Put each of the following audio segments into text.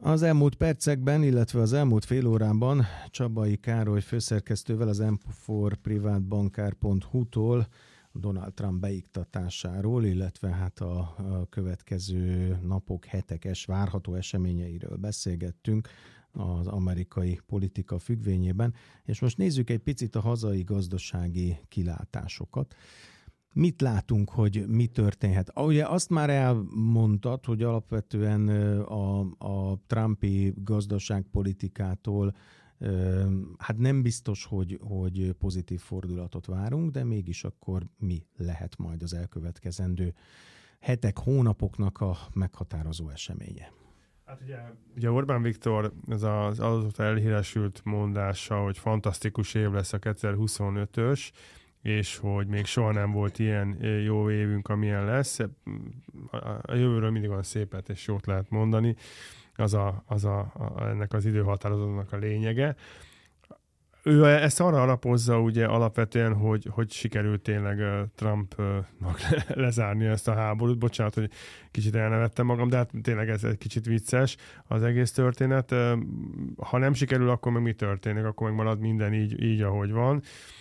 Az elmúlt percekben, illetve az elmúlt fél órában Csabai Károly főszerkesztővel az m4privatbankár.hu-tól Donald Trump beiktatásáról, illetve hát a következő napok, hetek várható eseményeiről beszélgettünk az amerikai politika függvényében, és most nézzük egy picit a hazai gazdasági kilátásokat. Mit látunk, hogy mi történhet? Ugye azt már elmondtad, hogy alapvetően a Trumpi gazdaságpolitikától hát nem biztos, hogy pozitív fordulatot várunk, de mégis akkor mi lehet majd az elkövetkezendő hetek, hónapoknak a meghatározó eseménye? Hát ugye Orbán Viktor, ez az azóta elhíresült mondása, hogy fantasztikus év lesz a 2025-ös, és hogy még soha nem volt ilyen jó évünk, amilyen lesz. A jövőről mindig olyan szépet és jót lehet mondani, ennek az időhatározatnak a lényege. Ő ezt arra alapozza ugye alapvetően, hogy sikerült tényleg Trumpnak lezárni ezt a háborút. Bocsánat, hogy kicsit elnevettem magam, de hát tényleg ez egy kicsit vicces az egész történet. Ha nem sikerül, akkor meg mi történik? Akkor meg marad minden így ahogy van.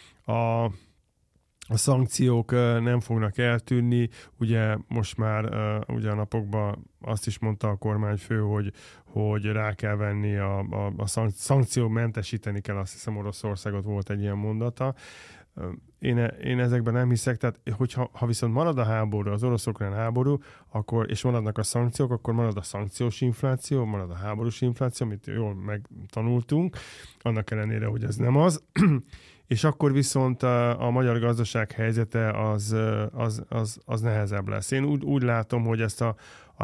A szankciók nem fognak eltűnni, ugye most már ugye a napokban azt is mondta a kormányfő, hogy rá kell venni a szankció mentesíteni kell, azt hiszem Oroszországot volt egy ilyen mondata. Én ezekben nem hiszek, tehát ha viszont marad a háború, az orosz-ukrán háború, és maradnak a szankciók, akkor marad a szankciós infláció, marad a háborús infláció, amit jól megtanultunk, annak ellenére, hogy ez nem az. És akkor viszont a magyar gazdaság helyzete az nehezebb lesz. Én úgy látom, hogy ezt a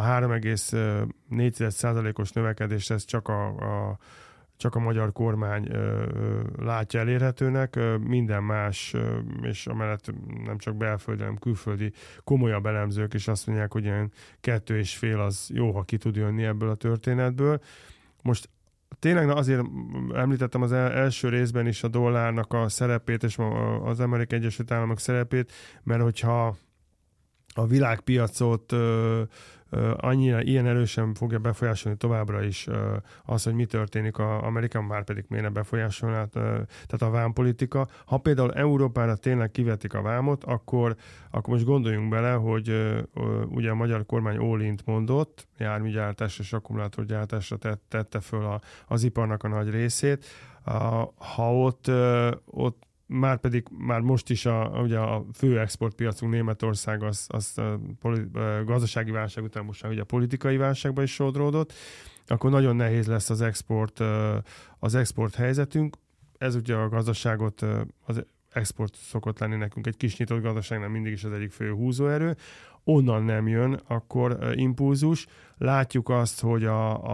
3,4%-os növekedést ez csak a magyar kormány látja elérhetőnek, minden más, és amellett nem csak belföldi, hanem külföldi komolyabb elemzők is azt mondják, hogy ilyen 2,5 az jó, ha ki tud jönni ebből a történetből. Most tényleg azért említettem az első részben is a dollárnak a szerepét és az Amerikai Egyesült Államok szerepét, mert hogyha a világpiacot annyira ilyen erősen fogja befolyásolni továbbra is az, hogy mi történik Amerikában, már pedig miért ne befolyásolná, tehát a vámpolitika. Ha például Európára tényleg kivetik a vámot, akkor most gondoljunk bele, hogy ugye a magyar kormány all-int mondott, járműgyártásra és akkumulátorgyártásra tette föl az iparnak a nagy részét. Ha ott már most is ugye a fő exportpiacunk Németország az gazdasági válság után most már ugye a politikai válságba is sodródott, akkor nagyon nehéz lesz az export helyzetünk. Ez ugye a gazdaságot, az export szokott lenni nekünk egy kis nyitott gazdaságnál mindig is az egyik fő húzóerő. Onnan nem jön akkor impulzus. Látjuk azt, hogy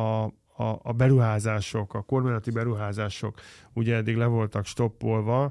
a beruházások, a kormányzati beruházások ugye eddig le voltak stoppolva.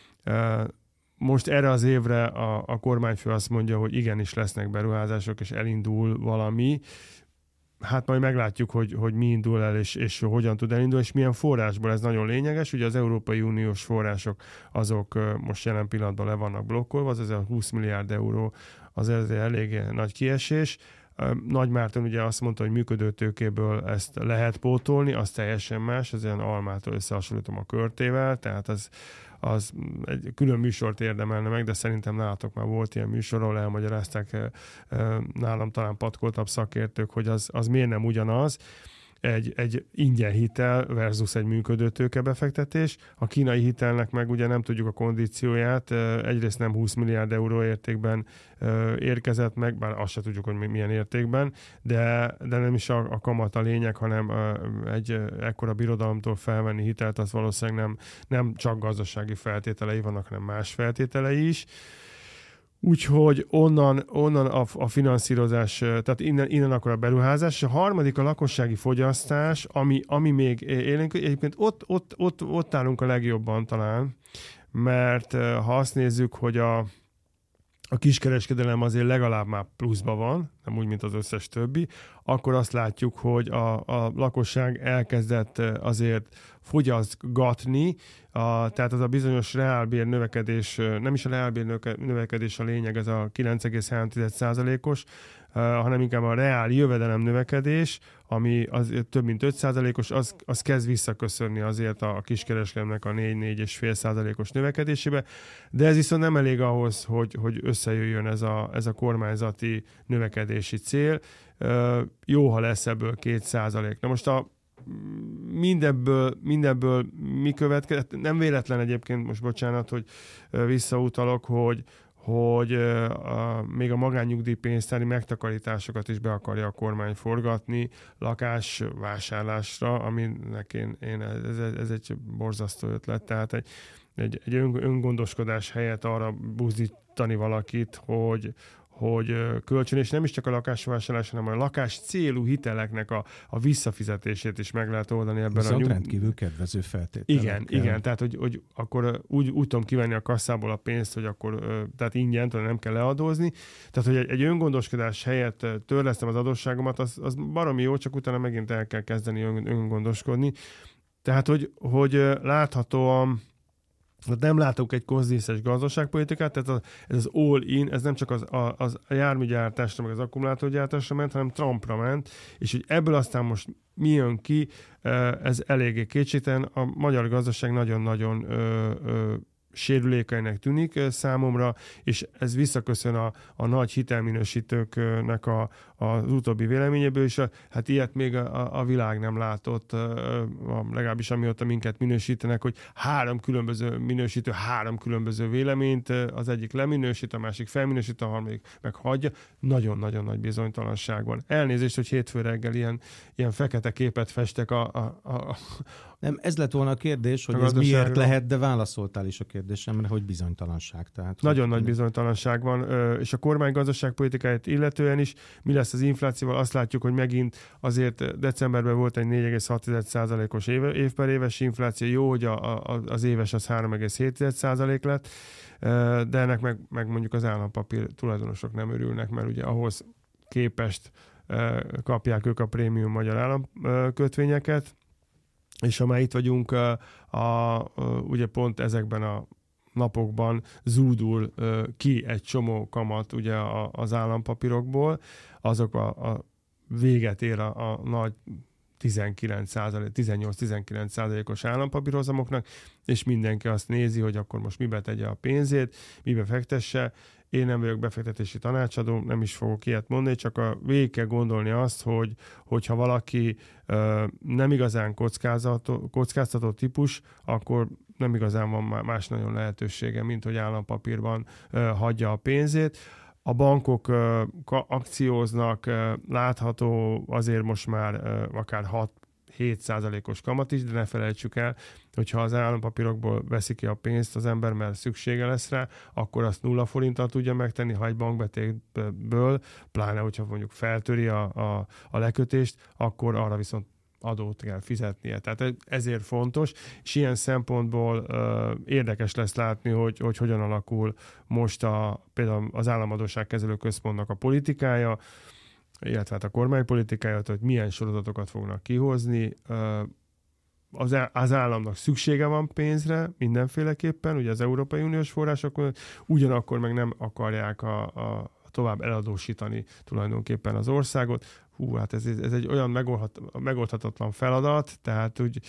Most erre az évre a kormányfő azt mondja, hogy igenis lesznek beruházások, és elindul valami. Hát majd meglátjuk, hogy mi indul el, és hogyan tud elindulni, és milyen forrásból, ez nagyon lényeges. Ugye az Európai Uniós források, azok most jelen pillanatban le vannak blokkolva, az 20 milliárd euró az elég nagy kiesés. Nagy Márton ugye azt mondta, hogy működő tőkéből ezt lehet pótolni, az teljesen más, ez ilyen almától összehasonlítom a körtével, tehát az egy külön műsort érdemelne meg, de szerintem nálatok már volt ilyen műsor, ahol elmagyarázták nálam talán patkoltabb szakértők, hogy az miért nem ugyanaz. Egy ingyen hitel versus egy működő tőkebefektetés. A kínai hitelnek meg ugye nem tudjuk a kondícióját, egyrészt nem 20 milliárd euró értékben érkezett meg, bár azt se tudjuk, hogy milyen értékben, de nem is a kamat a lényeg, hanem egy ekkora birodalomtól felvenni hitelt, az valószínűleg nem csak gazdasági feltételei vannak, hanem más feltételei is. Úgyhogy onnan a finanszírozás, tehát innen akkor a beruházás. A harmadik a lakossági fogyasztás, ami még élénk, egyébként ott állunk a legjobban talán, mert ha azt nézzük, hogy a kiskereskedelem azért legalább már pluszban van, nem úgy, mint az összes többi, akkor azt látjuk, hogy a lakosság elkezdett azért fogyasztgatni, tehát az a bizonyos reálbér növekedés, nem is a reálbér növekedés a lényeg, ez a 9,3%-os, hanem inkább a reál jövedelem növekedés, ami az több mint 5%-os, az kezd visszaköszönni azért a kiskereskedelemnek a 4-4,5%-os növekedésébe, de ez viszont nem elég ahhoz, hogy összejöjjön ez a kormányzati növekedési cél. Jó, ha lesz ebből 2%. Na most mindebből mi következik? Nem véletlen egyébként, most bocsánat, hogy visszautalok, hogy még a magánnyugdíjpénztári megtakarításokat is be akarja a kormány forgatni lakásvásárlásra, aminek ez egy borzasztó ötlet. Tehát egy öngondoskodás helyett arra buzdítani valakit, hogy kölcsön, és nem is csak a lakásvásárlás, hanem a lakás célú hiteleknek a visszafizetését is meg lehet oldani ebben a rendkívül kedvező feltételekkel. Igen, tehát hogy akkor úgy tudom kivenni a kasszából a pénzt, hogy akkor tehát ingyen, tehát nem kell leadózni. Tehát, hogy egy öngondoskodás helyett törlesztem az adósságomat, az baromi jó, csak utána megint el kell kezdeni öngondoskodni. Tehát, hogy láthatóan nem látok egy konzisztens gazdaságpolitikát, tehát ez az all-in, ez nem csak az járműgyártásra, meg az akkumulátorgyártásra ment, hanem Trumpra ment, és hogy ebből aztán most mi jön ki, ez eléggé kétségtelen. A magyar gazdaság nagyon-nagyon sérülékenynek tűnik számomra, és ez visszaköszön a nagy hitelminősítőknek az utóbbi véleményéből, és hát ilyet még a világ nem látott, legalábbis amióta minket minősítenek, hogy 3 különböző minősítő, 3 különböző véleményt, az egyik leminősít, a másik felminősít, a harmadik meg hagyja. Nagyon-nagyon nagy bizonytalanság van. Elnézést, hogy hétfő reggel ilyen fekete képet festek Nem, ez lett volna a kérdés, hogy ez miért lehet, de válaszoltál is a kérdésemre, hogy bizonytalanság. Tehát nagyon nagy bizonytalanság van, és a kormány gazdaságpolitikáját illetően is, mi lesz az inflációval, azt látjuk, hogy megint azért decemberben volt egy 4,6%-os év per éves infláció, jó, hogy az éves az 3,7% lett, de ennek meg mondjuk az állampapír tulajdonosok nem örülnek, mert ugye ahhoz képest kapják ők a prémium magyar államkötvényeket, és ha már itt vagyunk, ugye pont ezekben a napokban zúdul ki egy csomó kamat ugye az állampapírokból, azok a véget ér a nagy 18-19%-os állampapírhozamoknak, és mindenki azt nézi, hogy akkor most mibe tegye a pénzét, mibe fektesse. Én nem vagyok befektetési tanácsadó, nem is fogok ilyet mondani, csak végig kell gondolni azt, hogyha valaki nem igazán kockáztató típus, akkor nem igazán van más nagyon lehetősége, mint hogy állampapírban hagyja a pénzét. A bankok akcióznak, látható azért most már akár 6-7%-os kamat is, de ne felejtsük el, hogyha az állampapírokból veszi ki a pénzt az ember, mert szüksége lesz rá, akkor azt 0 forinttal tudja megtenni, ha egy bankbetétből, pláne hogyha mondjuk feltöri a lekötést, akkor arra viszont adót kell fizetnie. Tehát ezért fontos, és ilyen szempontból érdekes lesz látni, hogy hogyan alakul most például az Államadósságkezelő Központnak a politikája, illetve hát a kormánypolitikája, hogy milyen sorozatokat fognak kihozni. Az államnak szüksége van pénzre mindenféleképpen, ugye az Európai Uniós források, ugyanakkor meg nem akarják tovább eladósítani tulajdonképpen az országot. Hát ez egy olyan megoldhatatlan feladat, tehát úgy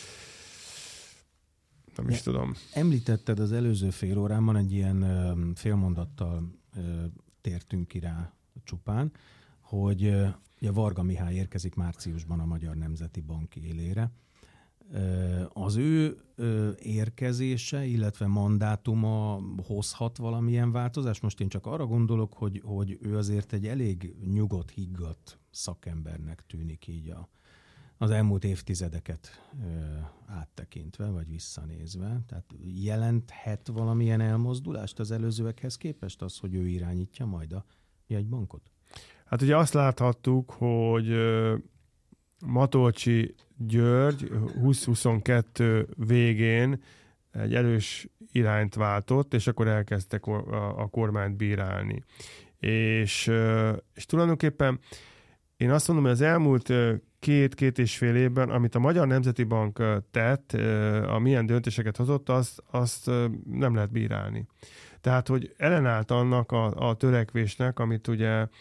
nem is tudom. Említetted az előző fél órában, egy ilyen félmondattal tértünk ki rá csupán, hogy Varga Mihály érkezik márciusban a Magyar Nemzeti Bank élére. Az ő érkezése, illetve mandátuma hozhat valamilyen változást? Most én csak arra gondolok, hogy ő azért egy elég nyugodt, higgadt szakembernek tűnik így az elmúlt évtizedeket áttekintve, vagy visszanézve. Tehát jelenthet valamilyen elmozdulást az előzőekhez képest az, hogy ő irányítja majd a jegybankot? Hát ugye azt láthattuk, hogy Matolcsy György 2022 végén egy erős irányt váltott, és akkor elkezdtek a kormányt bírálni. És tulajdonképpen én azt mondom, hogy az elmúlt két és fél évben, amit a Magyar Nemzeti Bank tett, milyen döntéseket hozott, azt nem lehet bírálni. Tehát, hogy ellenállt annak a törekvésnek, amit ugye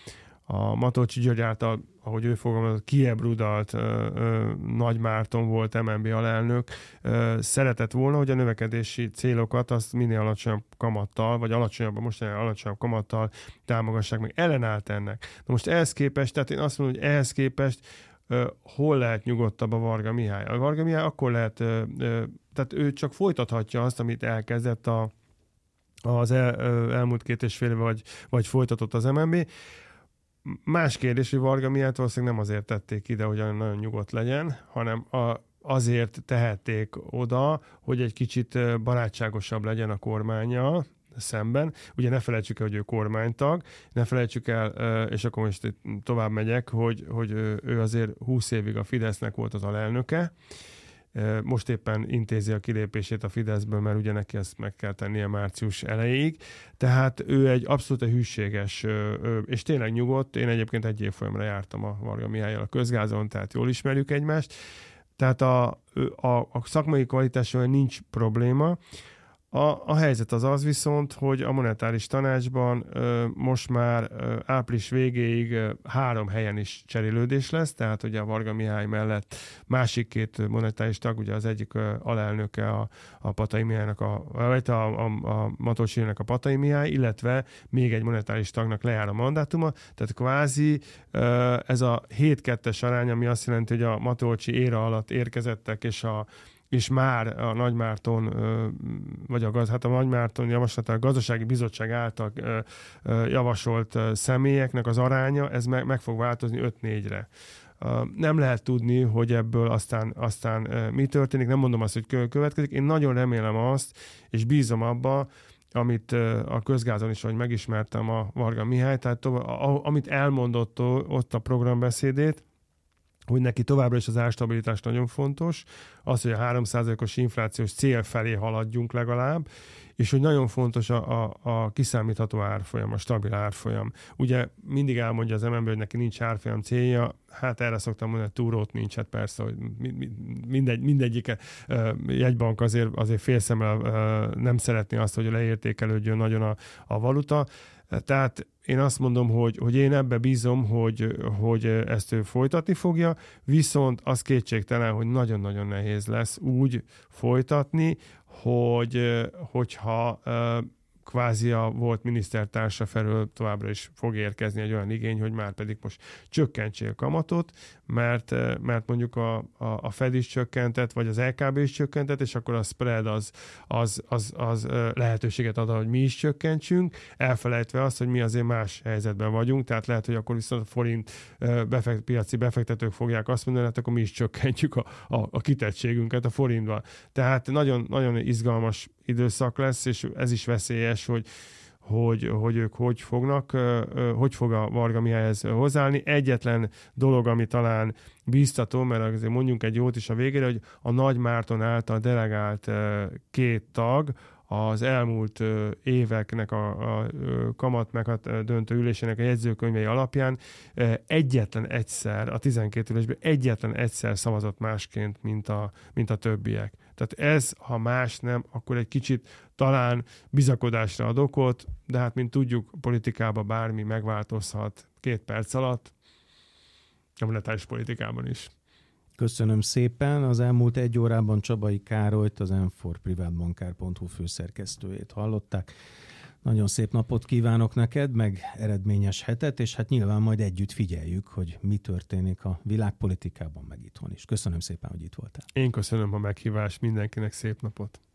a Matolcsy György által, ahogy ő fogalmazott, kiebrudalt Nagy Márton volt MNB alelnök, szeretett volna, hogy a növekedési célokat azt minél alacsonyabb kamattal, vagy most alacsonyabb kamattal támogassák meg. Ellenállt ennek. Na most ehhez képest, tehát én azt mondom, hogy ehhez képest hol lehet nyugodtabb a Varga Mihály? A Varga Mihály akkor lehet, tehát ő csak folytathatja azt, amit elkezdett az elmúlt 2,5 éve, vagy folytatott az MNB. Más kérdés, hogy Varga Mihályt valószínűleg nem azért tették ide, hogy nagyon nyugodt legyen, hanem azért tehették oda, hogy egy kicsit barátságosabb legyen a kormánya szemben. Ugye ne felejtsük el, hogy ő kormánytag, ne felejtsük el, és akkor most tovább megyek, hogy ő azért 20 évig a Fidesznek volt az alelnöke. Most éppen intézi a kilépését a Fideszből, mert ugye neki ezt meg kell tennie március elejéig. Tehát ő egy abszolút hűséges, és tényleg nyugodt. Én egyébként egy évfolyamra jártam a Varga Mihállyal a Közgázon, tehát jól ismerjük egymást. Tehát a szakmai kvalitással nincs probléma. A helyzet az viszont, hogy a monetáris tanácsban most már április végéig 3 helyen is cserélődés lesz, tehát ugye a Varga Mihály mellett másik 2 monetáris tag, ugye az egyik alelnöke a Patay Mihálynak, a Matolcsy-nek a Patay Mihály, illetve még egy monetáris tagnak lejár a mandátuma, tehát kvázi ez a 7-2-es arány, ami azt jelenti, hogy a Matolcsy éra alatt érkezettek, és már a Nagy Márton, a Nagy Márton javaslatán a Gazdasági Bizottság által javasolt személyeknek az aránya, ez meg fog változni 5-4-re. Nem lehet tudni, hogy ebből aztán mi történik, nem mondom azt, hogy következik. Én nagyon remélem azt, és bízom abba, amit a Közgázon is, hogy megismertem a Varga Mihály, tehát amit elmondott ott a programbeszédét, hogy neki továbbra is az árstabilitás nagyon fontos, az, hogy a 3%-os inflációs cél felé haladjunk legalább, és hogy nagyon fontos a kiszámítható árfolyam, a stabil árfolyam. Ugye mindig elmondja az MNB, hogy neki nincs árfolyam célja, hát erre szoktam mondani, hogy túrót nincs, hát persze, hogy mindegyik jegybank azért félszemmel nem szeretné azt, hogy leértékelődjön nagyon a valuta. Tehát én azt mondom, hogy én ebbe bízom, hogy ezt ő folytatni fogja, viszont az kétségtelen, hogy nagyon-nagyon nehéz lesz úgy folytatni, hogyha kvázi a volt minisztertársa felől továbbra is fog érkezni egy olyan igény, hogy már pedig most csökkentsék a kamatot, mert mondjuk a Fed is csökkentett, vagy az LKB is csökkentett, és akkor a spread az lehetőséget ad, hogy mi is csökkentsünk, elfelejtve azt, hogy mi azért más helyzetben vagyunk, tehát lehet, hogy akkor viszont a forint piaci befektetők fogják azt mondani, hát akkor mi is csökkentjük a kitettségünket a forintba. Tehát nagyon, nagyon izgalmas időszak lesz, és ez is veszélyes, hogy ők hogy fog a Varga Mihályhez hozzáállni. Egyetlen dolog, ami talán bíztató, mert azért mondjunk egy jót is a végére, hogy a Nagy Márton által delegált 2 tag az elmúlt éveknek a kamat döntő ülésének a jegyzőkönyvei alapján egyetlen egyszer, a 12 ülésben egyetlen egyszer szavazott másként, mint a többiek. Tehát ez, ha más nem, akkor egy kicsit talán bizakodásra ad okot, de hát, mint tudjuk, politikában bármi megváltozhat 2 perc alatt, a monetáris politikában is. Köszönöm szépen. Az elmúlt 1 órában Csabai Károlyt, az m4privatbankár.hu főszerkesztőjét hallották. Nagyon szép napot kívánok neked, meg eredményes hetet, és hát nyilván majd együtt figyeljük, hogy mi történik a világpolitikában, meg itthon is. Köszönöm szépen, hogy itt voltál. Én köszönöm a meghívást, mindenkinek szép napot.